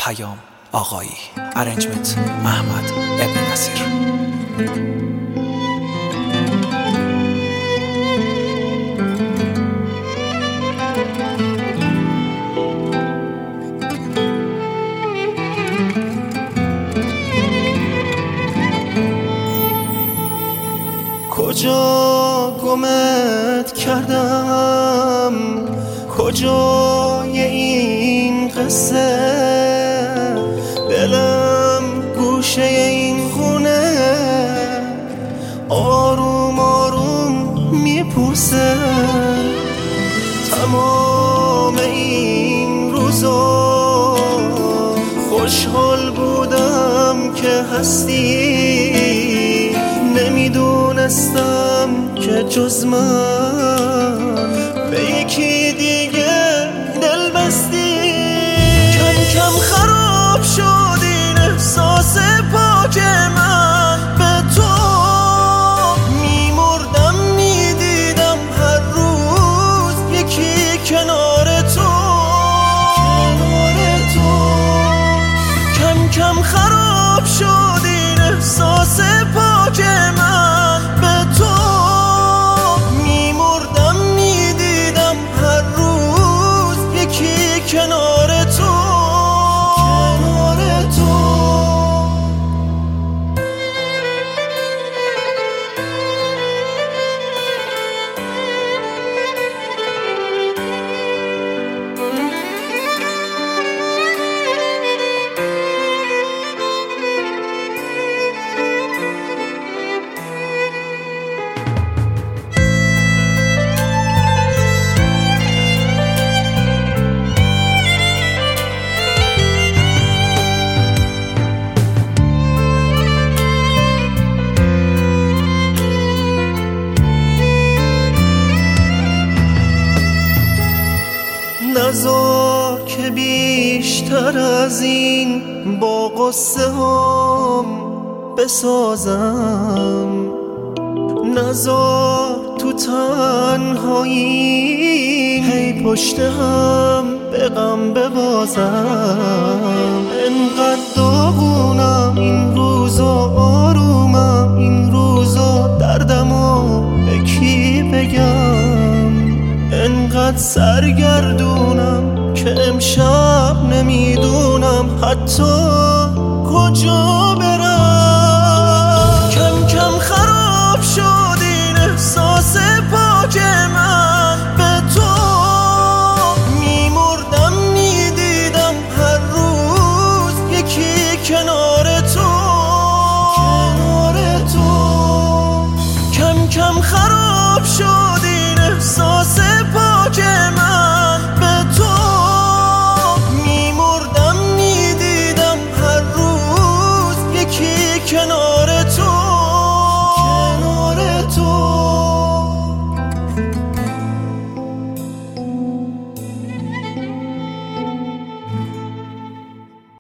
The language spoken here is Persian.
پیام آقایی. ارنجمنت احمد ابن نصیر. کجا گمت کردم، کجای این قصه، دلم گوشه این خونه آروم آروم میپوسه. تمام این روزا خوشحال بودم که هستی، نمیدونستم که جز من به یکی دیگه دل بستی. کم کم خراب شد این احساس پاک من به تو، میمردم میدیدم هر روز یکی کنار تو. کم کم خراب شد این احساس پاک من به تو، میمردم میدیدم هر روز یکی کنار تو. نذار که بیشتر از این با قصه هم بسازم، نذار تو تنهایی هی پشت هم به غم ببازم. انقدر داغونم این روزا، آرومم این روزا، دردمو به کی بگم؟ انقدر سرگردونم که امشب نمیدونم حتی کجا برم.